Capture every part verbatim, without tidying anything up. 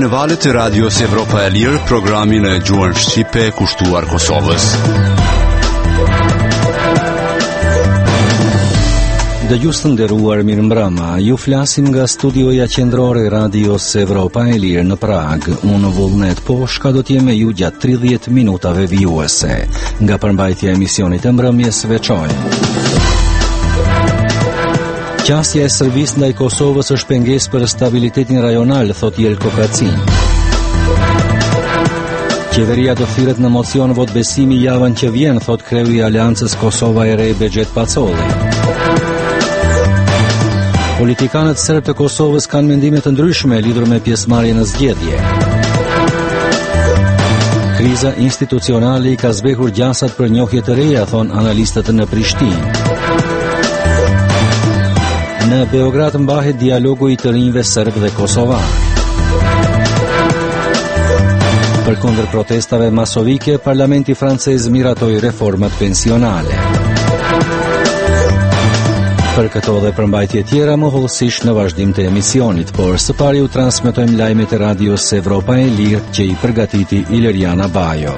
në valët e Radios Evropa e Lirë, programin e gjuhën shqipe kushtuar Kosovës. Dëgjues të nderuar, mirëmbrëma. Ju flasim nga studioja qendrore e Radios Evropa e Lirë në Prag. Unë Vullnet Poshka do t'jem me ju gjatë tridhjetë minutave vijuese. Nga përmbajtja e emisionit e mbrëmjes veçoj. Qasja e Serbisë ndaj Kosovës është pengesë për stabilitetin rajonal, thot Jelko Kacin. Qeveria do thirret në mocion vot besimi javën që vjen, thot kreu i Aleancës Kosova e Re Bexhet Pacolli. Politikanët serb të Kosovës kanë mendime të ndryshme lidhur me pjesëmarrjen në zgjedhje. Kriza institucionale i ka zbehur gjasat për njohje të reja, thon analistët në Prishtinë. Në Beograd mbahet dialogu i të rinjve serb dhe kosovar. Përkundër protestave masovike, parlamenti francez miratoi reformat pensionale. Për këto dhe përmbajtje tjera më hollësisht në vazhdim të emisionit, por së pari u transmetojmë lajmet e Radios Evropa e Lirë që i përgatiti Ileriana Bajo.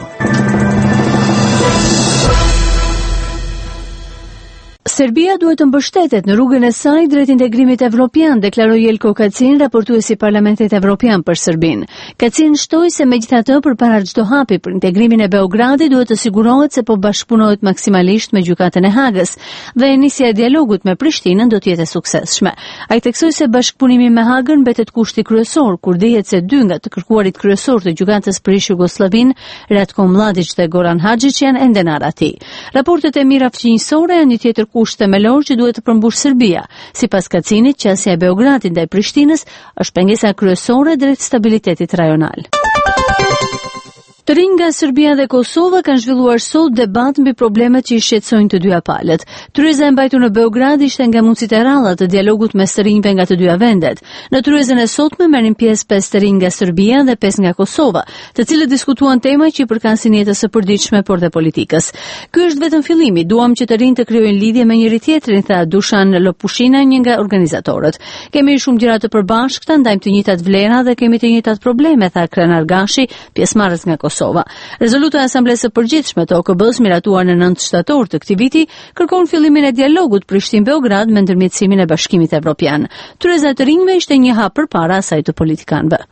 Serbia duhet të mbështetet në rrugën e saj drejt integrimit evropian, deklaroi Jelko Kacin, raportuesi i Parlamentit Evropian për Serbinë. Kacin shtoi se megjithatë përpara çdo hapi për integrimin e Beogradit duhet të sigurohet se po bashkëpunohet maksimalisht me gjykatën e Hagës dhe nisja e dialogut me Prishtinën do të jetë e suksesshme. Ai theksoi se bashkëpunimi me Hagën mbetet kushti kryesor, kur dihet se dy nga të kërkuarit kryesor të gjykatës për Jugosllavin, Ratko Mladić dhe Goran Hadžić, janë ende në arati. Raportet e mira fqinjësore janë një tjetër kusht themelor që duhet të përmbush Serbia. Sipas Kacinit, qasja e Beogradit ndaj Prishtinës është pengesa kryesore drejt stabilitetit rajonal. Të rinj nga Serbia dhe Kosova kanë zhvilluar sot debat mbi problemet që i shqetësojnë të dyja palët. Tryeza e mbajtur në Beograd ishte nga mundësitë e ralla të dialogut mes të rinjve nga të dyja vendet. Në tryezën e sotme merrin pjesë pesë të rinj nga Serbia dhe pesë nga Kosova, të cilët diskutuan tema që i përkasin jetës së përditshme por dhe politikës. Ky është vetëm fillimi, duam që të rinjt të krijojnë lidhje me njëri tjetrin, tha Dušan Lopushina, një nga organizatorët. Kemi shumë gjëra të përbashkëta, ndajmë të njëjtat vlera dhe kemi të njëjtat probleme, tha Krenar Gashi, pjesëmarrës nga Kosova. Rezoluta e Asamblesë së Përgjithshme të O K B-s miratuar në nëntë shtator të këtij viti kërkon fillimin e dialogut Prishtinë-Beograd me ndërmjetësimin e Bashkimit Evropian. Tryeza e të rinjve ishte një hap përpara asaj të politikanëve.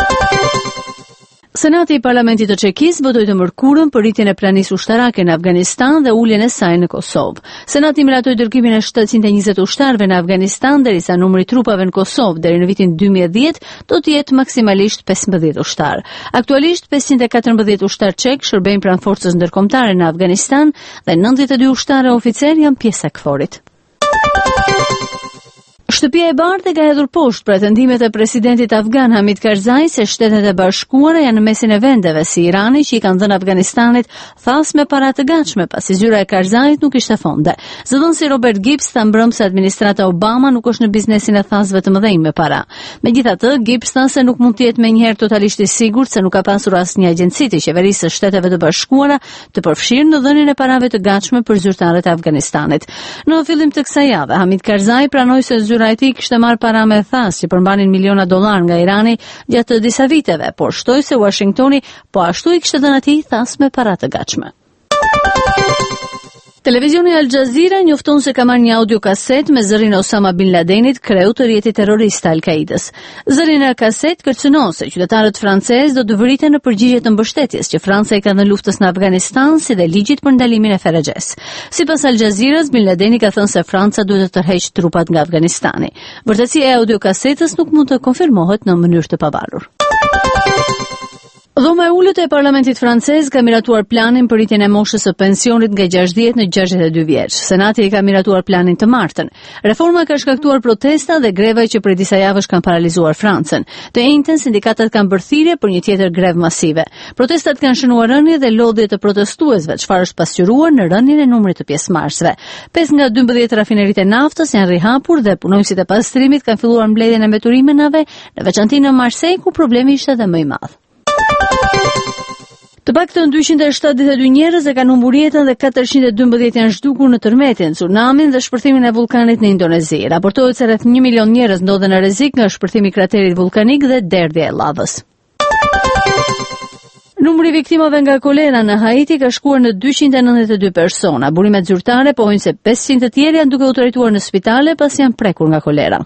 Senati i Parlamentit të Çekisë votoi të mërkurën për rritjen e planisë ushtarake në Afganistan dhe uljen e saj në Kosovë. Senati miratoi dërgimin e shtatëqind e njëzet ushtarëve në Afganistan, derisa numri i trupave në Kosovë deri në vitin dy mijë e dhjetë do të jetë maksimalisht pesëmbëdhjetë ushtar. Aktualisht pesëqind e katërmbëdhjetë ushtar çek shërbejnë pranë forcës ndërkombëtare në Afganistan dhe nëntëdhjetë e dy ushtarë oficer janë pjesë e KFOR-it. Shtëpia e Bardhë ka hedhur poshtë pretendimet e presidentit afgan Hamid Karzai se Shtetet e Bashkuara janë në mesin e vendeve si Irani që i kanë dhënë Afganistanit thas me para të gatshme pasi zyra e Karzait nuk ishte fonde. Zëdhënësi Robert Gibbs tha mbrëm se administrata Obama nuk është në biznesin e thasëve të mëdhenj me para. Megjithatë, Gibbs tha se nuk mund të jetë menjëherë totalisht i sigurt se nuk ka pasur asnjë agjenci të qeverisë së Shteteve të Bashkuara të përfshirë në dhënien e parave të gatshme për zyrtarët e Afganistanit. Në fillim të kësaj jave, Hamid Karzai pranoi se zyra e tij kishte marrë para me thas që përmbanin miliona dollar nga Irani gjatë disa viteve, por shtoi se Washingtoni po ashtu i kishte dhënë atij thas me para të gatshme. Televizioni Al Jazeera njofton se ka marrë një audiokaset me zërin e Osama Bin Ladenit, kreu të rjetit terrorist Al-Qaidës. Zërin e kaset kërcënon se qytetarët francezë do të vriten në përgjigje të mbështetjes që Franca i ka dhënë luftës në Afganistan, si dhe ligjit për ndalimin e Ferexhes. Sipas Al Jazeeras, Bin Ladeni ka thënë se Franca duhet të tërheqë trupat nga Afganistani. Vërtetësia e audiokasetës nuk mund të konfirmohet në mënyrë të pavarur. Dhoma e ulët e Parlamentit francez ka miratuar planin për rritjen e moshës së pensionit nga gjashtëdhjetë në gjashtëdhjetë e dy vjeç. Senati i ka miratuar planin të martën. Reforma ka shkaktuar protesta dhe greva që prej disa javësh kanë paralizuar Francën. Të njëjtën sindikatat kanë bërë thirrje për një tjetër grevë masive. Protestat kanë shënuar rënje dhe lodhje të protestuesve, çfarë është pasqyruar në rënjen e numrit të pjesëmarrësve. pesë nga dymbëdhjetë rafineritë e naftës janë rihapur dhe punojësit e pastrimit kanë filluar mbledhjen e mbeturimeve, në veçantë në Marseille ku problemi ishte edhe më i madh. Të paktën dyqind e shtatëdhjetë e dy njerëz e kanë humbur jetën dhe katërqind e dymbëdhjetë janë zhdukur në tërmetin, tsunamin dhe shpërthimin e vullkanit në Indonezi. Raportohet se rreth një milion njerëz ndodhen në rrezik nga shpërthimi i kraterit vullkanik dhe derdhja e lavës. Numri i viktimave nga kolera në Haiti ka shkuar në dyqind e nëntëdhjetë e dy persona. Burimet zyrtare pohojnë se pesëqind të tjerë janë duke u trajtuar në spitale pas janë prekur nga kolera.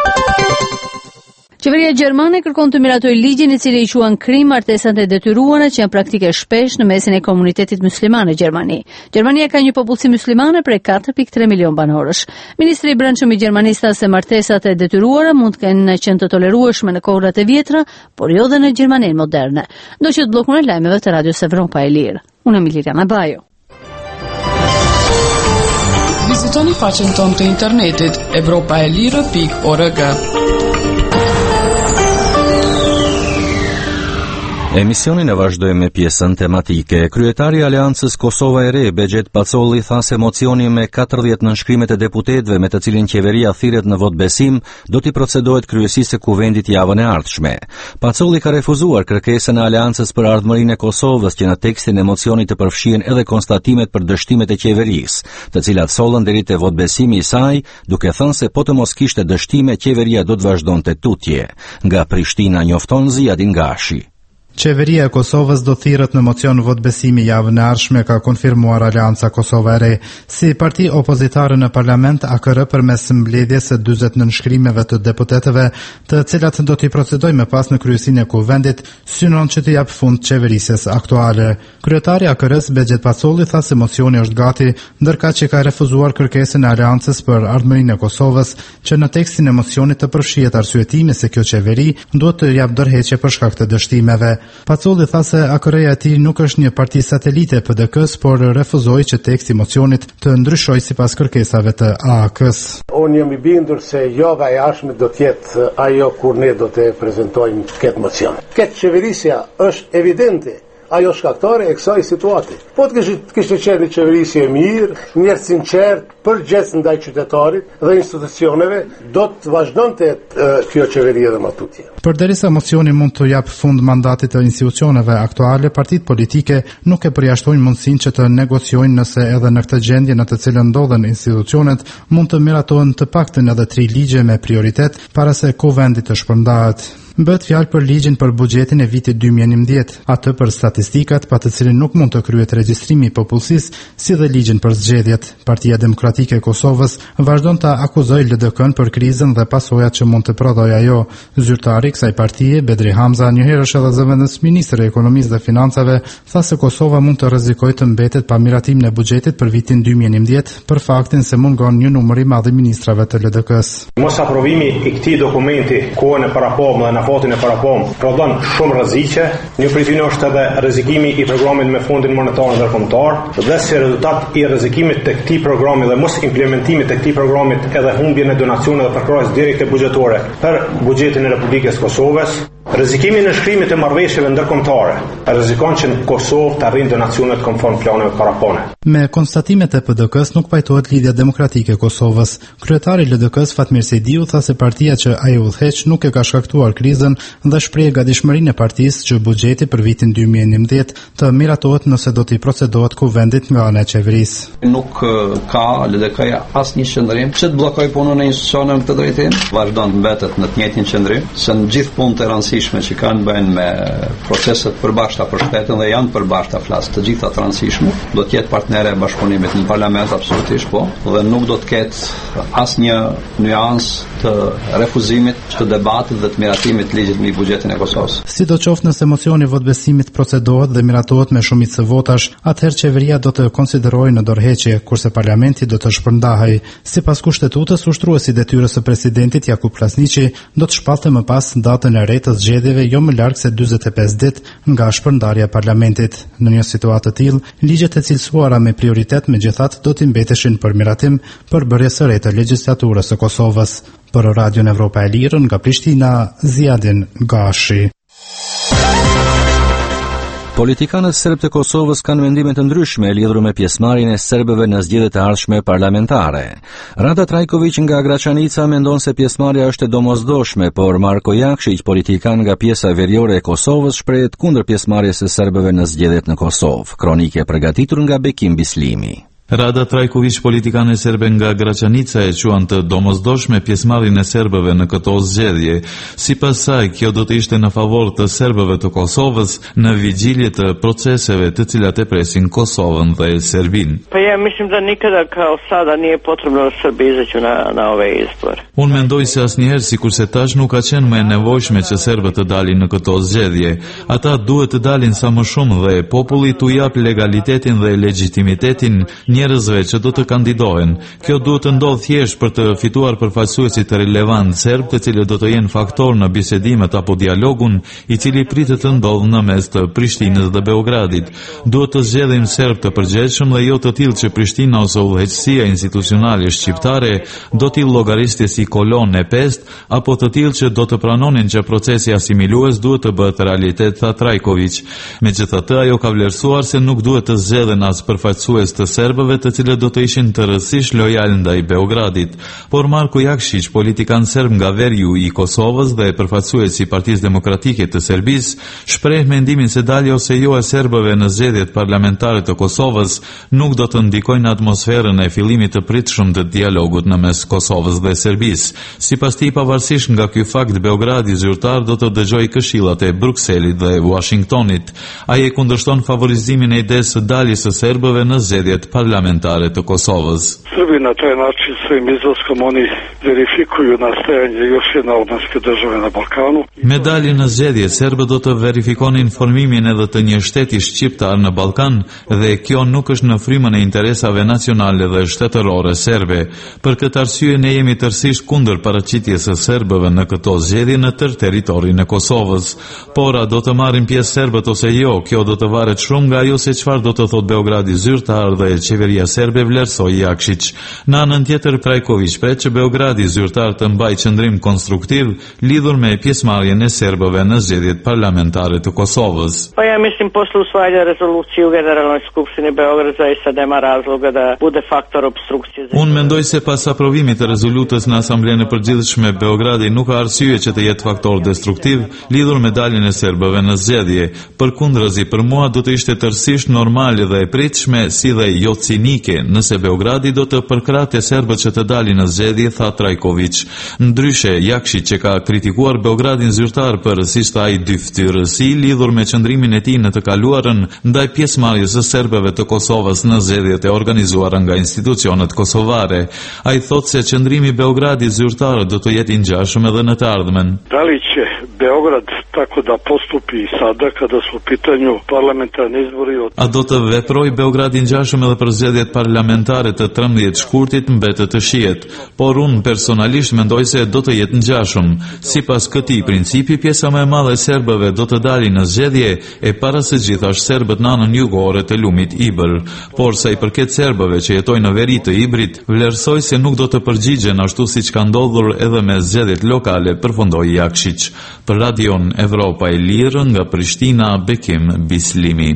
Qeveria gjermane kërkon të miratojë ligjin i cili i quan krim martesat e detyruara që janë praktike shpesh në mesin e komunitetit musliman në Gjermani. Gjermania ka një popullsi muslimane prej katër pikë tre milion banorësh. Ministri i Brendshëm i Gjermanisë tha se martesat e detyruara mund të kenë qenë të tolerueshme në kohrat e vjetra, por jo dhe në Gjermaninë moderne. Ndoqët bllokun e lajmeve të Radios Evropa e Lirë. Unë jam Liliana Bajo. Vizitoni faqen tonë të internetit evropaelire pikë org. Emisionin e vazhdojmë me pjesën tematike. Kryetari i Aleancës Kosova e Re, Begjet Pacolli, tha se mocioni me katërdhjetë nënshkrimet e deputetëve me të cilin qeveria thirret në vot besim do t'i procedohet kryesisë së kuvendit javën e ardhshme. Pacolli ka refuzuar kërkesën e Aleancës për ardhmërinë e Kosovës që në tekstin e mocionit të përfshihen edhe konstatimet për dështimet e qeverisë, të cilat sollën deri te vot besimi i saj, duke thënë se po të mos kishte dështime qeveria do të vazhdonte tutje. Nga Prishtina njofton Ziadin Gashi. Qeveria e Kosovës do thirret në mocion vot besimi javën e ardhshme, ka konfirmuar Aleanca Kosova e Re. Si parti opozitare në parlament, A K R përmes mbledhjes së dyzet nënshkrimeve të deputetëve, të cilat do t'i procedojë më pas në kryesinë e kuvendit, synon që të jap fund qeverisjes aktuale. Kryetari A K R-s Begjet Pacolli tha se mocioni është gati, ndërkaq që ka refuzuar kërkesën e Aleancës për ardhmërinë e Kosovës, që në tekstin e mocionit të përfshihet arsyetimi se kjo qeveri duhet të jap dorëheqje për shkak të dështimeve. Pacolli tha se A K R-ja e tij nuk është një parti satelite e P D K-s, por refuzoi që teksti i mocionit të ndryshojë sipas kërkesave të A K-s. Unë jam i bindur se java e ardhshme do të jetë ajo kur ne do të prezantojmë këtë mocion. Këtë qeverisja është evidente ajo shkaktare e kësaj situate. Po të kishte qenë një qeverisje e mirë, një sinqert, përgjegjës ndaj qytetarit dhe institucioneve, do të vazhdonte kjo qeveri edhe më tutje. Përderisa mocioni mund të jap fund mandatit të institucioneve aktuale, partitë politike nuk e përjashtojnë mundësinë që të negociojnë nëse edhe në këtë gjendje në të cilën ndodhen institucionet mund të miratohen të paktën edhe tri ligje me prioritet para se kuvendi të shpërndahet. Bëhet fjalë për ligjin për buxhetin e vitit dy mijë e njëmbëdhjetë, atë për statistikat, pa të cilin nuk mund të kryhet regjistrimi i popullsisë, si dhe ligjin për zgjedhjet. Partia Demokratike e Kosovës vazhdon të akuzojë L D K-n për krizën dhe pasojat që mund të prodhojë ajo. Zyrtari i kësaj partie, Bedri Hamza, njëherë është edhe zëvendës ministër i ekonomisë dhe financave, tha se Kosova mund të rrezikojë të mbetet pa miratimin e buxhetit për vitin dy mijë e njëmbëdhjetë për faktin se mungon një numër i madh i ministrave të L D K-s. Mos aprovimi i këtij dokumenti kohën e paraporme dhe në fatin e parapom prodhon shumë rreziqe. Një prej tyre është edhe rrezikimi i programit me Fondin Monetar Ndërkombëtar dhe si rezultat i rrezikimit të këtij programi dhe mos implementimit të këtij programit edhe humbjen e donacioneve për krahas direkte buxhetore për buxhetin e Republikës Kosovës. Rrezikimi në shkrimit të marrëveshjeve ndërkombëtare rrezikon që në Kosovë të arrijë donacionet konform planeve parapone. Me konstatimet e P D K-s nuk pajtohet Lidhja Demokratike e Kosovës. Kryetari i L D K-s Fatmir Sejdiu tha se partia që ai udhëheq nuk e ka shkaktuar krizën dhe shpreh gatishmërinë e partisë që buxheti për vitin dy mijë e njëmbëdhjetë të miratohet nëse do t'i procedohet kuvendit nga ana e qeverisë. Nuk ka L D K-ja asnjë qendrim që të bllokoj punën e institucioneve të drejtim, vazhdon të mbetet në të njëjtin qendrim, se në gjithë punët e rëndësishme që kanë bëjnë me proceset përbashkëta për shtetin dhe janë përbashkëta flas të gjitha të rëndësishme, do të jetë partnere e bashkëpunimit në parlament absolutisht po, dhe nuk do të ketë asnjë nuancë të refuzimit të debatit dhe të miratimit të ligjit mbi buxhetin e Kosovës. Sidoqoftë nëse mocioni votbesimit procedohet dhe miratohet me shumicë votash, atëherë qeveria do të konsiderojë në dorëheqje, kurse parlamenti do të shpërndahej. Sipas kushtetutës, ushtruesi detyrës së presidentit Jakub Krasniqi do të shpallte më pas datën e re të zgjedhjeve jo më larg se dyzet e pesë ditë nga shpërndarja e parlamentit. Në një situatë të tillë, ligjet e cilësuara me prioritet megjithatë do të mbeteshin për miratim për bërjes së re të legjislaturës së Kosovës. Për Radion Evropa e Lirë nga Prishtina, Ziadin Gashi. Politikanët serb të Kosovës kanë mendime të ndryshme lidhur me pjesëmarrjen e serbëve në zgjedhjet e ardhshme parlamentare. Rada Trajković nga Graçanica mendon se pjesëmarrja është e domosdoshme, por Marko Jakšić, politikan nga pjesa veriore e Kosovës, shprehet kundër pjesëmarrjes së serbëve në zgjedhjet në Kosovë. Kronike e përgatitur nga Bekim Bislimi. Rada Trajković, politikanë serbe nga Graçanica, e quan të domosdoshme pjesëmarrjen e serbëve në këto zgjedhje. Sipas saj, kjo do të ishte në favor të serbëve të Kosovës në vigjilje të proceseve të cilat e presin Kosovën dhe Serbinë. Pa ja mislim da nikada kao sada nije potrebno da Srbi izađu na, na ove izbore. Unë mendoj se asnjëherë sikurse tash nuk ka qenë më e nevojshme që serbët të dalin në këto zgjedhje. Ata duhet të dalin sa më shumë dhe populli t'u jap legalitetin dhe legitimitetin njerëzve që do të kandidohen. Kjo duhet të ndodhë thjesht për të fituar përfaqësuesit të relevant serb, të cilët do të jenë faktor në bisedimet apo dialogun i cili pritet të ndodhë në mes të Prishtinës dhe Beogradit. Duhet të zgjedhim serb të përgjithshëm dhe jo të tillë që Prishtina ose udhëheqësia institucionale shqiptare do t'i llogarisë si kolon e pest, apo të tillë që do të pranonin që procesi asimilues duhet të bëhet realitet, tha Trajković. Megjithatë, ajo ka vlerësuar se nuk duhet të zgjedhen as përfaqësues të serbëve të cilët do të ishin të rësisht lojal ndaj Beogradit. Por Marko Jakšić, politikan serb nga veriu i Kosovës dhe përfaqësuesi i Partisë Demokratike të Serbisë, shpreh mendimin se dalja ose jo e serbëve në zgjedhjet parlamentare të Kosovës nuk do të ndikojnë atmosferën e fillimit të pritshëm të dialogut në mes Kosovës dhe Serbisë. Sipas tij, pavarësisht nga ky fakt, Beogradi zyrtar do të dëgjojë këshillat e Brukselit dhe Washingtonit. Ai e kundërshton favorizimin e idesë së daljes së serbëve në zgjedhjet parlamentare të Kosovës. Srbi na taj način svojim izlaskom oni verifikuju nastajanje još jedne albanske države na Balkanu. Me daljen në zgjedhje, serbët do të verifikonin formimin edhe të një shteti shqiptar në Ballkan dhe kjo nuk është në frymën e interesave nacionale dhe shtetërore serbe. Për këtë arsye ne jemi tërësisht kundër paraqitjes së serbëve në këto zgjedhje në tërë territorin e Kosovës. Por a do të marrin pjesë serbët ose jo, kjo do të varet shumë nga ajo se çfarë do të thotë Beogradi zyrtar dhe qeveria serbe, vlerësoi Jakšić. Në anën tjetër, Trajković pret që Beogradi zyrtar të mbajë qëndrim konstruktiv lidhur me pjesëmarrjen e serbëve në zgjedhjet parlamentare të Kosovës. Pa ja mislim posle usvajanja rezolucije u Generalnoj skupštini Beograda zaista nema razloga da bude faktor obstrukcije. Unë mendoj se pas aprovimit të rezolutës në Asamblenë e Përgjithshme, Beogradi nuk ka arsye që të jetë faktor destruktiv lidhur me daljen e serbëve në zgjedhje. Përkundrazi, për mua do të ishte tërësisht normale dhe e pritshme, si dhe jo cinike, nëse Beogradi do të përkrahte serbët që të dalin në zgjedhje, tha Trajković. Ndryshe, Jakšić, që ka kritikuar Beogradin zyrtar për si tha ai dyftyrësi lidhur me qëndrimin e tij në të kaluarën ndaj pjesëmarrjes së serbëve të Kosovës në zgjedhjet e organizuara nga institucionet kosovare. Ai thotë se qëndrimi i Beogradit zyrtar do të jetë i ngjashëm edhe në të ardhmen. Da li će Beograd tako da postupi sada kada su u pitanju parlamentarni izbori? A do të veproj Beogradi ngjashëm edhe për zgjedhjet parlamentare të trembëdhjetë shkurtit mbetet të shihet, por unë personalisht mendoj se do të jetë ngjashëm. Sipas këtij principi, pjesa më e madhe e serbëve do të dalin në zgjedhje e para së gjithash serbët në anën jugore të lumit Ibër. Por sa i përket serbëve që jetojnë në veri të Ibrit, vlerësoj se nuk do të përgjigjen ashtu siç ka ndodhur edhe me zgjedhjet lokale, përfundoi Jakšić. Për Radion Evropa e Lirë nga Prishtina, Bekim Bislimi.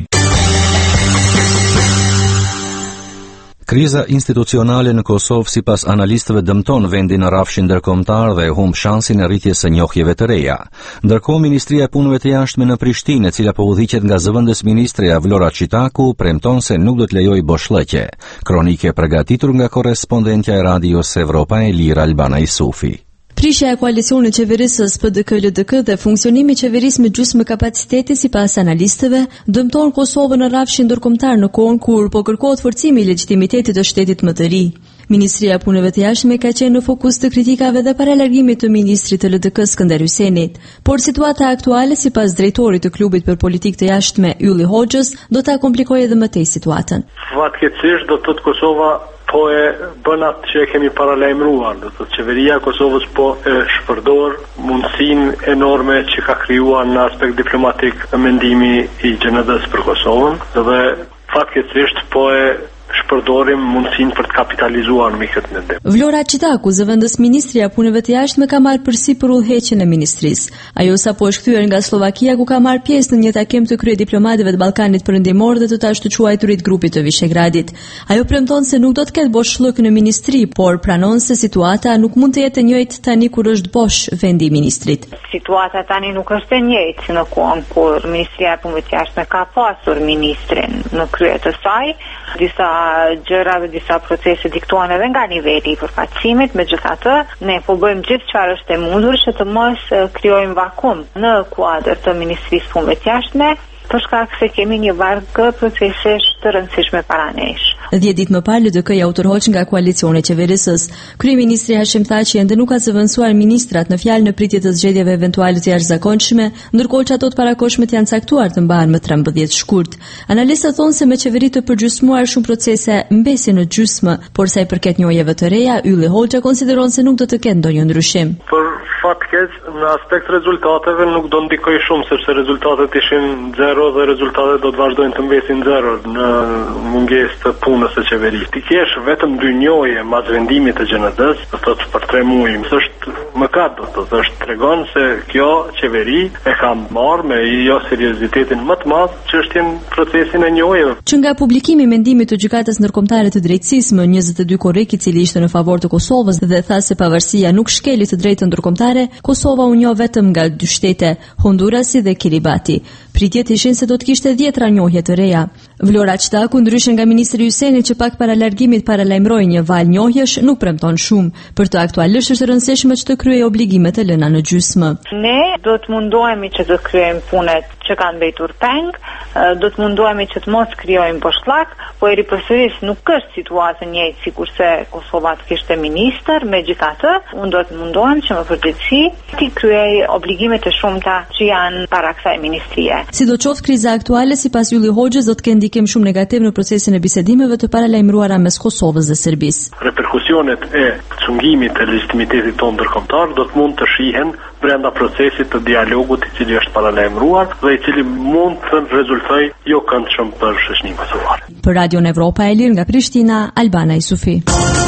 Kriza institucionale në Kosovë sipas analistëve dëmton vendin në rrafshin ndërkombëtar dhe humb shansin e rritjes së njohjeve të reja. Ndërkohë, Ministria e Punëve të Jashtme në Prishtinë, e cila po udhëhiqet nga zëvendës ministreja Vlora Çitaku, premton se nuk do të lejojë boshllëqe. Kronike e përgatitur nga korrespondentja e Radios Evropa e Lirë Albana Isufi. Prishja e koalicionit qeverisës P D K L D K dhe funksionimi i qeverisë me gjysmë kapaciteti sipas analistëve dëmton Kosovën në rrafshin ndërkombëtar në kohën kur po kërkohet forcimi i legitimitetit të shtetit më të ri. Ministria e Punëve të Jashtme ka qenë në fokus të kritikave dhe para largimit të ministrit të L D K Skënder Hysenit, por situata aktuale sipas drejtorit të klubit për politikë të jashtme Ylli Hoxhës do ta komplikojë edhe më tej situatën. Fatkeqësisht do të thotë Kosova po e bën atë që e kemi paralajmëruar, do të thotë qeveria e Kosovës po e shpërdor mundësinë enorme që ka krijuar në aspekt diplomatik mendimi i G N D-s për Kosovën, dhe fatkeqësisht po e shpërdorim mundësinë për të kapitalizuar mbi këtë mendim. Vlora Çitaku, zëvendës ministri e Punëve të Jashtme, ka marrë përsipër udhëheqjen e ministrisë. Ajo sapo është kthyer nga Slovakia, ku ka marrë pjesë në një takim të kryediplomatëve të Ballkanit Perëndimor dhe të tashtë quajturit grupit të Vishegradit. Ajo premton se nuk do të ketë boshllëk në ministri, por pranon se situata nuk mund të jetë e njëjtë tani kur është bosh vendi i ministrit. Situata tani nuk është e njëjtë në kohën kur Ministria e Punëve të Jashtme ka pasur ministrin në krye të saj. Disa gjërave, disa procese diktuan edhe nga niveli i përfaqësimit. Megjithatë, ne po bëjmë gjithë çfarë është e mundur që të mos krijojmë vakum në kuadër të Ministrisë Punëve të Jashtme, për shkak se kemi një varg procesesh të rëndësishme para nesh. Dhjetë ditë më parë, L D K-ja u tërhoq nga koalicioni qeverisës. Kryeministri Hashim Thaçi ende nuk ka zëvendësuar ministrat në fjalë në pritje të zgjedhjeve eventuale të jashtëzakonshme, ndërkohë që ato të parakohshme janë caktuar të mbahen më trembëdhjetë shkurt. Analistët thonë se me qeveri të përgjysmuar shumë procese mbesin në gjysmë, por sa i përket njojeve të reja, Ylli Hoxha konsideron se nuk do të ketë ndonjë ndryshim. Për fat keq, në aspekt rezultateve nuk do ndikoj shumë, sepse rezultatet ishin zero dhe rezultatet do të vazhdojnë të mbesin zero në mungesë të punës së qeverisë. Ti kesh vetëm dy njohje mas vendimit të G N D-s, do të thotë për tre muaj, është mëkat, do të thotë, është tregon se kjo qeveri e ka marrë me jo seriozitetin më të madh çështjen procesin e njohjeve. Që nga publikimi i mendimit të Gjykatës Ndërkombëtare të Drejtësisë më njëzet e dy korrik, i cili ishte në favor të Kosovës dhe tha se pavarësia nuk shkeli të drejtën ndërkombëtare, Kosova u njoh vetëm nga dy shtete, Hondurasi dhe Kiribati. Pritjet ishin se do të kishte dhjetra njohje të reja. Vlora Çtaku, ndryshe nga ministri Hyseni që pak para largimit paralajmëroi një val njohjesh, nuk premton shumë. Për të aktualisht është rëndësishme që të kryej obligimet e lëna në gjysmë. Ne do të mundohemi që të kryejmë punet që kanë mbetur peng, do të mundohemi që të mos krijojmë boshllak, po e ripërsëris nuk është situatë e njëjtë sikurse Kosova të kishte ministër, megjithatë, unë do të mundohem që më përgjithësi të kryej obligimet e shumta që janë para kësaj ministrie. Sidoqoftë, kriza aktuale sipas Ylli Hoxhës do të ketë ndikim shumë negativ në procesin e bisedimeve të paralajmëruara mes Kosovës dhe Serbisë. Reperkusionet e çungimit të legitimitetit tonë ndërkombëtar do të mund të shihen brenda procesit të dialogut i cili është paralajmëruar dhe i cili mund të rezultojë jo këndshëm për shoqërinë kosovare. Për Radio Evropa e Lirë nga Prishtina, Albana Isufi.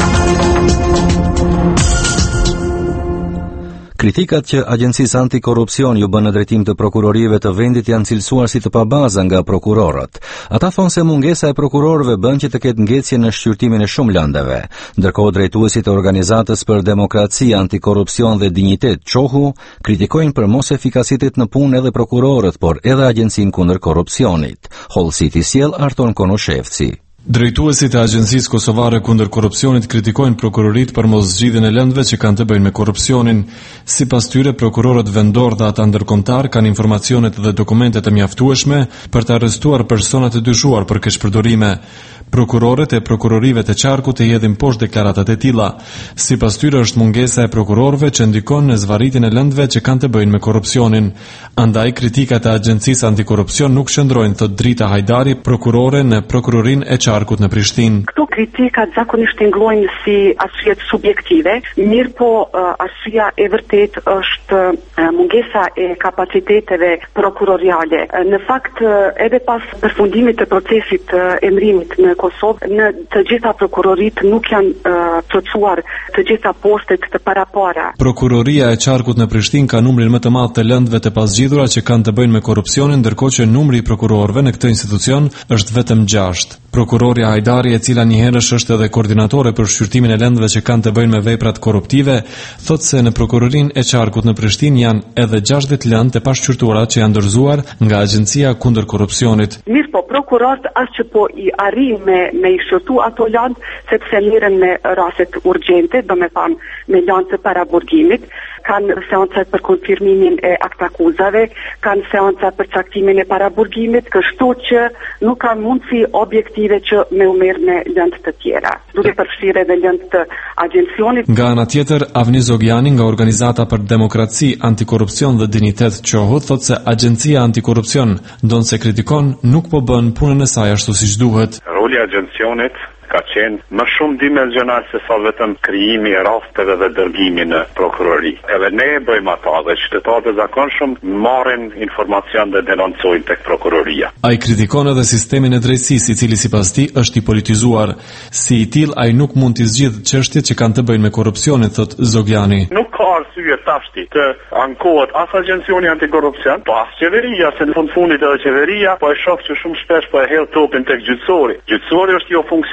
Kritikat që Agjencisë Antikorrupsion ju bën në drejtim të prokurorive të vendit janë cilësuar si të pabaza nga prokurorët. Ata thonë se mungesa e prokurorëve bën që të ketë ngjecje në shqyrtimin e shumë lëndeve, ndërkohë drejtuesit e Organizatës për Demokraci, Antikorrupsion dhe Dinjitet Çohu kritikojnë për mos efikasitet në punë edhe prokurorët, por edhe Agjencinë kundër korrupsionit. Hollësiti sjell Arton Konoshevci. Drejtuesit e Agjencisë Kosovare kundër korrupsionit kritikojnë prokurorit për mos zgjidhjen e lëndëve që kanë të bëjnë me korrupsionin. Sipas tyre, prokurorët vendor dhe ata ndërkombëtar kanë informacionet dhe dokumentet e mjaftueshme për të arrestuar persona të dyshuar për keqpërdorime. Prokurorët e prokurorive të qarkut e hedhin poshtë deklaratat e tilla. Sipas tyre është mungesa e prokurorëve që ndikon në zvarritjen e lëndëve që kanë të bëjnë me korrupsionin. Andaj kritikat e Agjencisë Antikorrupsion nuk qëndrojnë, thot Drita Hajdari, prokurore në prokurorinë e qarkut në Prishtinë. Këto kritikat zakonisht ngllojnë si arsye subjektive, mirë po arsyeja e vërtet është mungesa e kapaciteteve prokuroriale. Në fakt, edhe pas përfundimit të procesit emërimit në Kosovë, në të gjitha prokurorit nuk janë uh, plotësuar të gjitha postet të parapara. Prokuroria e qarkut në Prishtinë ka numrin më të madh të lëndëve të pasgjidhura që kanë të bëjnë me korrupsionin, ndërkohë që numri i prokurorëve në këtë institucion është vetëm gjashtë. Prokuroria Hajdari, e cila njëherësh është edhe koordinatore për shqyrtimin e lëndëve që kanë të bëjnë me veprat korruptive, thotë se në prokurorinë e qarkut në Prishtinë janë edhe gjashtëdhjetë lëndë të pashqyrtuara që janë dorëzuar nga Agjencia kundër korrupsionit. Mirë po, prokurorët as që po i arrin me me i shërtu ato lëndë, sepse merren me raste urgjente, do me thanë me lëndë të paraburgimit, kanë seanca për konfirmimin e aktakuzave, kanë seanca për caktimin e paraburgimit, kështu që nuk kanë mundësi objektive që me u merr me lëndë të tjera. Duke përfshirë edhe lëndë të agjencionit. Nga ana tjetër, Avni Zogjani nga Organizata për Demokraci, Antikorrupsion dhe Dinjitet Çohu thotë se Agjencia Antikorrupsion, ndonse kritikon, nuk po bën punën e saj ashtu siç duhet. Roli i agjencionit ka qenë më shumë dimensional se sa vetëm krijimi i rasteve dhe dërgimi në prokurori. Edhe ne e bëjmë ata dhe qytetarët e zakonshëm marrin informacion dhe denoncojnë tek prokuroria. Ai kritikon edhe sistemin e drejtësisë, i cili sipas tij është i politizuar. Si i tillë, ai nuk mund të zgjidhë çështjet që kanë të bëjnë me korrupsionin, thot Zogjani. Nuk ka arsye tashti të ankohet as Agjencioni Antikorrupsion, po as qeveria, se në fund fundit edhe qeveria po e shoh që shumë shpesh po e hedh topin tek gjyqësori. Gjyqësori është jo funksional sepse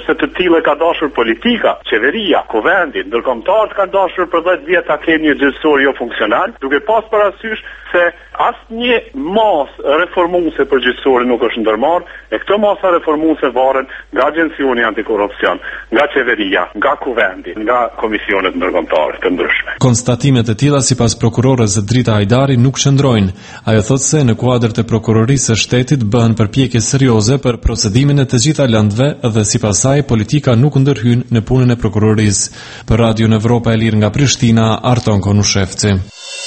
se të tillë ka dashur politika, qeveria, kuvendi, ndërkombëtarët kanë dashur për dhjetë vjet ta kenë një gjyqësor jo funksional, duke pas parasysh se asnjë masë reformuese për gjyqësorin nuk është ndërmarrë, e këto masa reformuese varen nga Agjencioni Antikorrupsion, nga qeveria, nga kuvendi, nga komisionet ndërkombëtare të ndryshme. Konstatimet e tilla sipas prokurores Drita Hajdari nuk shndrojnë. Ajo thotë se në kuadër të prokurorisë së shtetit bëhen përpjekje serioze për procedimin e të gjitha lëndëve dhe sipas saj politika nuk ndërhyn në punën e prokurorisë. Për Radio Evropa e Lirë nga Prishtina, Arton Konushevci.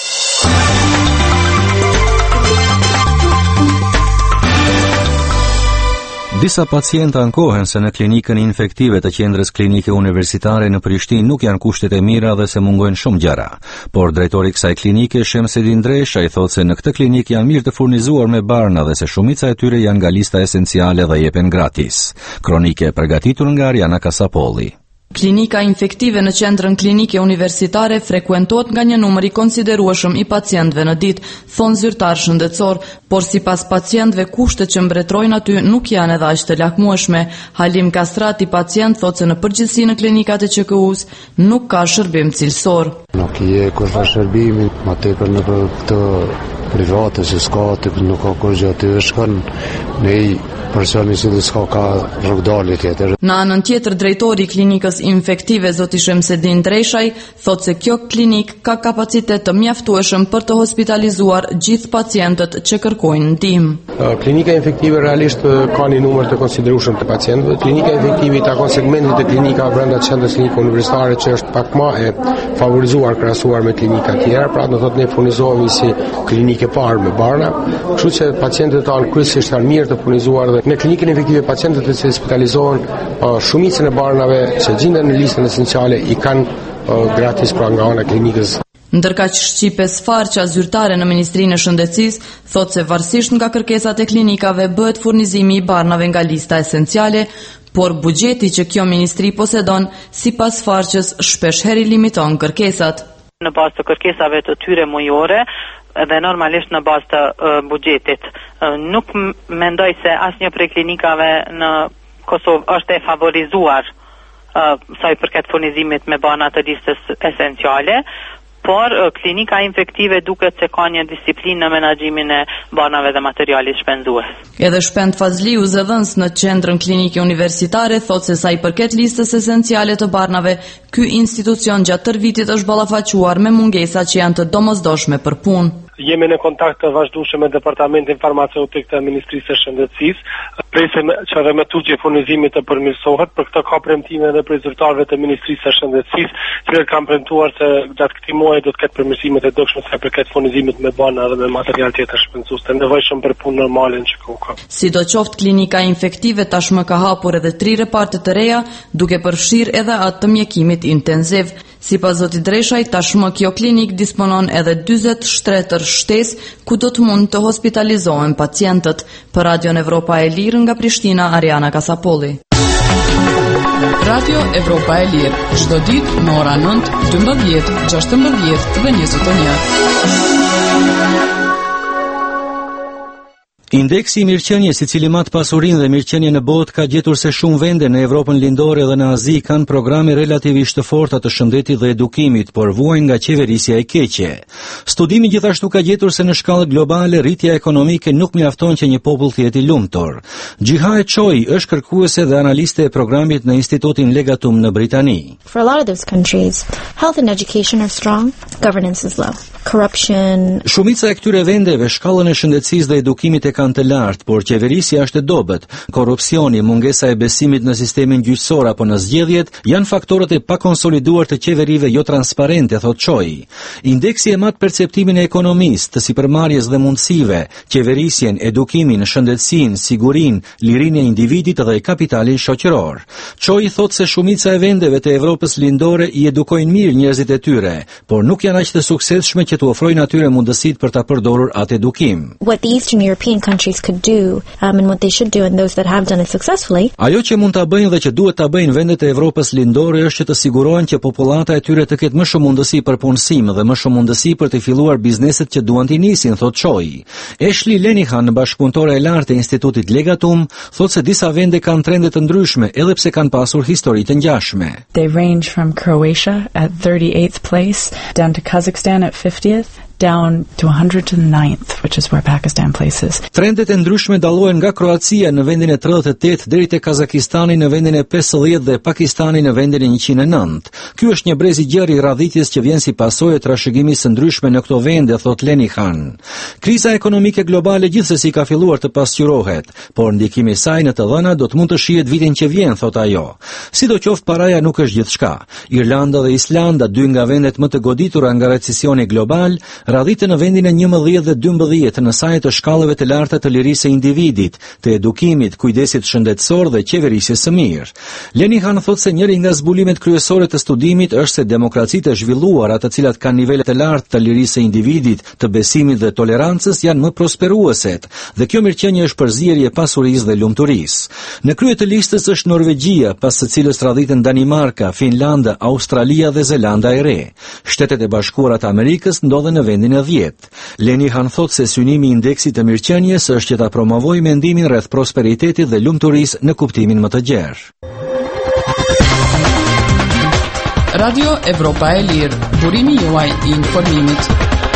Disa pacientë ankohen se në klinikën infektive të qendrës klinike universitare në Prishtinë nuk janë kushtet e mira dhe se mungojnë shumë gjëra. Por drejtori i kësaj klinike, Shemsedin Dresha, i thotë se në këtë klinikë janë mirë të furnizuar me barna dhe se shumica e tyre janë nga lista esenciale dhe jepen gratis. Kronike e përgatitur nga Ariana Kasapolli. Klinika infektive në qendrën klinike universitare frekuentohet nga një numër i konsiderueshëm i pacientëve në ditë, thon zyrtar shëndetësor, por sipas pacientëve kushtet që mbretërojnë aty nuk janë edhe aq të lakmueshme. Halim Kastrati, pacient, thotë se në përgjithësi në klinikat e Q K U-s nuk ka shërbim cilësor. Nuk je kur ka shërbimi, më tepër në këtë private që s'ka, nuk ka kur gjë aty shkon në personi që s'ka ka rrugdalje tjetër. Në anën tjetër, drejtori i klinikës infektive zoti Shemsedin Dreshaj thotë se kjo klinik ka kapacitet të mjaftueshëm për të hospitalizuar gjithë pacientët që kërkojnë ndihmë. Klinika infektive realisht ka një numër të konsiderueshëm të pacientëve. Klinika infektive i takon segmentit të klinika brenda qendrës klinike universitare që është pak më e favorizuar krahasuar me klinika tjera, pra do thotë ne furnizohemi si klinikë parë me barna, kështu që pacientët tanë kryesisht janë mirë të furnizuar dhe në klinikën efektive pacientët që hospitalizohen shumicën e barnave që gjenden në listën esenciale i kanë gratis pra nga ana e klinikës. Ndërkaq Shqipe Sfarqa, zyrtare në Ministrinë e Shëndetësisë, thotë se varësisht nga kërkesat e klinikave bëhet furnizimi i barnave nga lista esenciale, por buxheti që kjo ministri posedon, sipas Sfarqës, shpesh herë limiton kërkesat. Në bazë të kërkesave të tyre mujore dhe normalisht në bazë të uh, buxhetit. Uh, nuk mendoj se asnjë prej klinikave në Kosovë është e favorizuar uh, sa i përket furnizimit me bana të listës esenciale, por uh, klinika infektive duket se ka një disiplinë në menaxhimin e banave dhe materialit shpenzues. Edhe Shpend Fazliu, zëdhënës në qendrën klinike universitare, thotë se sa i përket listës esenciale të barnave, ky institucion gjatë tërë vitit është ballafaquar me mungesa që janë të domosdoshme për punë. Jemi në kontakt të vazhdueshëm me Departamentin Farmaceutik të Ministrisë së Shëndetësisë, presim që remetudhja e furnizimit të përmirësohet, për këtë ka premtime edhe prej zyrtarëve të Ministrisë së Shëndetësisë, që kanë premtuar se gjatë këtij muaji do të ketë përmirësimet e dukshme sa përket furnizimit me bana dhe me material tjetër shpenzues të nevojshëm për punë normale në Q K U. Sidoqoftë, klinika infektive tashmë ka hapur edhe tri reparte të reja, duke përfshirë edhe atë të mjekimit intenziv. Sipas zotit Dreshaj, tashmë kjo klinik disponon edhe dyzet shtretër shtesë ku do të mund të hospitalizohen pacientët. Për Radio Evropa e Lirë nga Prishtina, Ariana Kasapolli. Radio Evropa e Lirë, çdo ditë në ora nëntë, dymbëdhjetë, gjashtëmbëdhjetë dhe njëzet e një. Indeksi i mirëqenies, i cili mat pasurinë dhe mirëqenien në botë, ka gjetur se shumë vende në Evropën lindore dhe në Azi kanë programe relativisht të forta të shëndetit dhe edukimit, por vuajnë nga qeverisja e keqe. Studimi gjithashtu ka gjetur se në shkallë globale rritja ekonomike nuk mjafton që një popull të jetë i lumtur. Gjihae Choi është kërkuese dhe analiste e programit në Institutin Legatum në Britani. For a lot of those countries, health and education are strong, governance is low. Corruption. Shumica e këtyre vendeve shkallën e shëndetësisë dhe edukimit e kanë të lartë, por qeverisja është e dobët. Korrupsioni, mungesa e besimit në sistemin gjyqësor apo në zgjedhjet janë faktorët e pakonsoliduar të qeverive jo transparente, thot Choi. Indeksi e mat perceptimin e ekonomisë, të sipërmarrjes dhe mundësive, qeverisjen, edukimin, shëndetësinë, sigurinë, lirinë e individit dhe kapitalin shoqëror. Choi thot se shumica e vendeve të Evropës lindore i edukojnë mirë njerëzit e tyre, por nuk janë aq të suksesshme që të ofrojnë atyre mundësitë për ta përdorur atë edukim. What the Eastern European countries could do um, and what they should do, and those that have done it successfully. Ajo që mund ta bëjnë dhe që duhet ta bëjnë vendet e Evropës lindore është që të sigurojnë që popullata e tyre të ketë më shumë mundësi për punësim dhe më shumë mundësi për të filluar bizneset që duan t'i nisin, thot Choi. Ashley Lenihan, bashkëpunëtore e lartë e Institutit Legatum, thot se disa vende kanë trende të ndryshme edhe pse kanë pasur histori të ngjashme. They range from Croatia at thirty-eighth place down to Kazakhstan at fiftieth. Down to one hundred ninth, which is where Pakistan places. Trendet e ndryshme dallohen nga Kroacia në vendin e tridhjetë e tetë deri te Kazakistani në vendin e pesëdhjetë dhe Pakistani në vendin e njëqind e nëntë. Ky është një brez i gjerë i radhitjes që vjen si pasojë e trashëgimisë së ndryshme në këto vende, thot Lenihan. Kriza ekonomike globale gjithsesi ka filluar të pasqyrohet, por ndikimi i saj në të dhëna do të mund të shihet vitin që vjen, thot ajo. Sidoqoftë paraja nuk është gjithçka. Irlanda dhe Islanda, dy nga vendet më të goditura nga recesioni global, radhite në vendin e njëmbëdhjetë dhe dymbëdhjetë në sajt të shkallëve të larta të lirisë së individit, të edukimit, kujdesit shëndetësor dhe qeverisjes së mirë. Lenihan thot se njëri nga zbulimet kryesore të studimit është se demokracitë e zhvilluara, të cilat kanë nivele të larta të lirisë së individit, të besimit dhe tolerancës, janë më prosperueset, dhe kjo mirëqenie është përzierje e pasurisë dhe lumturisë. Në krye të listës është Norvegjia, pas së cilës radhiten Danimarka, Finlanda, Australia dhe Zelanda e Re. Shtetet e Bashkuara të Amerikës ndodhen në vendin e dhjetë. Lenihan thot se synimi i indeksit të mirëqenies është që ta promovojë mendimin rreth prosperitetit dhe lumturisë në kuptimin më të gjerë. Radio Evropa e Lirë, burimi juaj i informimit.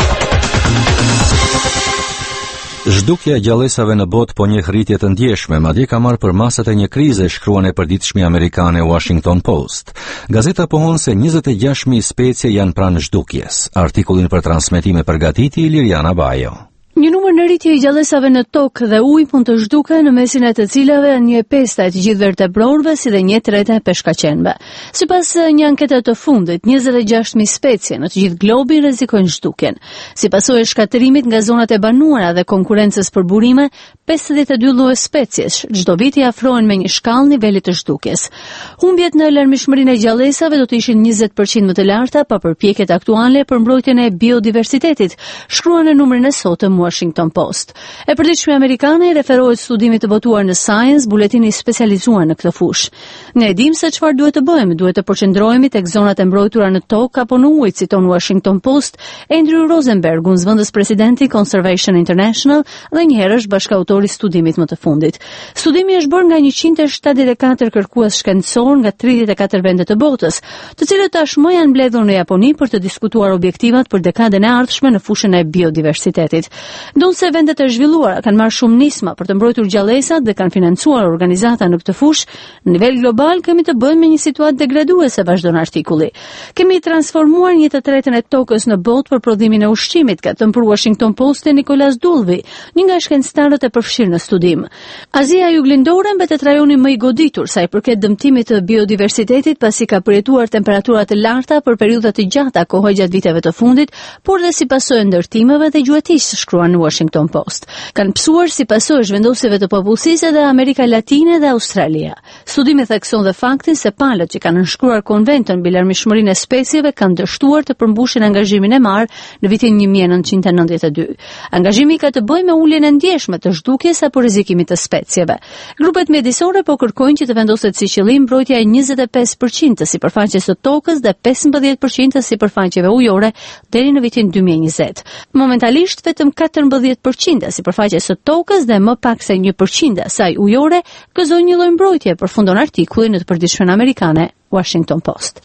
Zhdukja e gjallësave në botë po njeh rritje të ndjeshme, madje ka marrë për masat e një krize, shkruan e përditshmi amerikane Washington Post. Gazeta pohon se njëzet e gjashtë mijë specie janë pranë zhdukjes. Artikullin për transmetim e përgatiti Liriana Bajo. Një numër në rritje i gjallësave në tokë dhe ujë mund të zhduke, në mesin e të cilave një pesta e të gjithë vertebrorëve si dhe një treta e peshkaqenëve. Sipas një ankete të fundit, njëzet e gjashtë mijë specie në të gjithë globin rrezikojnë zhdukjen. Si pasojë e shkatërimit nga zonat e banuara dhe konkurrencës për burime, pesëdhjetë e dy lloje speciesh çdo vit i afrohen me një shkallë nivelit të zhdukjes. Humbjet në larmishmërinë e gjallësave do të ishin njëzet përqind më të larta pa përpjekjet aktuale për mbrojtjen e biodiversitetit, shkruan në numrin e sotëm Washington Post. E përditshme amerikane i referohet studimit të botuar në Science, buletini specializuar në këtë fushë. Ne e dimë se çfarë duhet të bëjmë, duhet të përqendrohemi tek zonat e mbrojtura në tokë apo në ujë, citon Washington Post Andrew Rosenberg, zëvendës presidenti Conservation International dhe një herësh bashkëautori i studimit më të fundit. Studimi është bërë nga njëqind e shtatëdhjetë e katër kërkues shkencor nga tridhjetë e katër vende të botës, të cilët tashmë janë mbledhur në Japoni për të diskutuar objektivat për dekadën e ardhshme në fushën e biodiversitetit. Ndonse vendet e zhvilluara kanë marrë shumë nisma për të mbrojtur gjallësat dhe kanë financuar organizata në këtë fushë, në nivel global kemi të bëjmë me një situatë degraduese, vazhdon artikulli. Kemi transformuar një të tretën e tokës në botë për prodhimin e ushqimit, ka thënë për Washington Post e Nicholas Dulvi, një nga shkencëtarët e përfshirë në studim. Azia juglindore mbetet rajoni më i goditur sa i përket dëmtimit të biodiversitetit, pasi ka përjetuar temperaturat të larta për periudha të gjata kohë gjatë viteve të fundit, por dhe si pasojë ndërtimeve dhe gjuetisë, shkruan në Washington Post. Kanë psuar si pasojë zhvendosjeve të popullsisë edhe Amerika Latine dhe Australia. Studimi thekson dhe faktin se palët që kanë nënshkruar konventën mbi larmishmërinë e specieve kanë dështuar të përmbushin angazhimin e marrë në vitin një mijë e nëntëqind e nëntëdhjetë e dy. Angazhimi ka të bëjë me uljen e ndjeshme të zhdukjes apo rrezikimit të specieve. Grupet mjedisore po kërkojnë që të vendoset si qëllim mbrojtja e njëzet e pesë përqind të sipërfaqes së tokës dhe pesëmbëdhjetë përqind të sipërfaqeve ujore deri në vitin dy mijë e njëzet. Momentalisht vetëm katërmbëdhjetë përqind të sipërfaqes së tokës dhe më pak se një përqind e saj ujore gëzojnë një lloj mbrojtje, përfundon artikulli në të përditshmen amerikane Washington Post.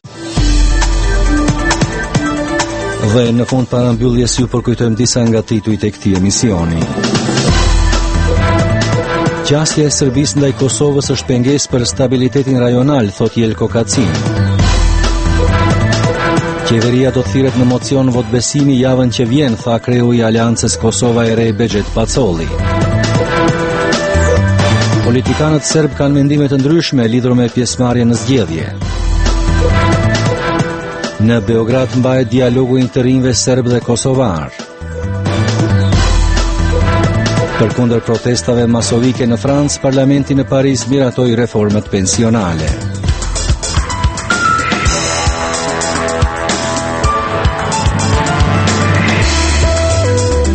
Dhe në fund para mbylljes ju përkujtojmë disa nga titujt e këtij emisioni. Qasja e Serbisë ndaj Kosovës është pengesë për stabilitetin rajonal, thot Jelko Kacin. Qeveria do të thirret në mocion votbesimi javën që vjen, tha kreu i Aleancës Kosova e Re Bexhet Pacolli. Politikanët serb kanë mendime të ndryshme lidhur me pjesëmarrjen në zgjedhje. Në Beograd mbahet dialogu i të rinjve serb dhe kosovar. Përkundër protestave masovike në Francë, parlamenti në Paris miratoi reformat pensionale.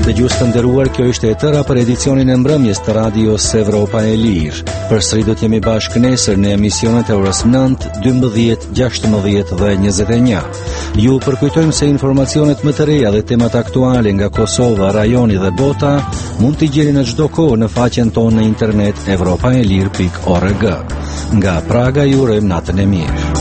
Dëgjues të nderuar, kjo ishte e tëra për edicionin e mbrëmjes të radios Evropa e Lirë. Përsëri do të jemi bashkë nesër në emisionet e orës nëntë, dymbëdhjetë, gjashtëmbëdhjetë dhe njëzet e një. Ju përkujtojmë se informacionet më të reja dhe temat aktuale nga Kosova, rajoni dhe bota mund t'i gjeni në çdo kohë në faqen tonë në internet evropaelir pikë org. Nga Praga ju urojmë natën e mirë.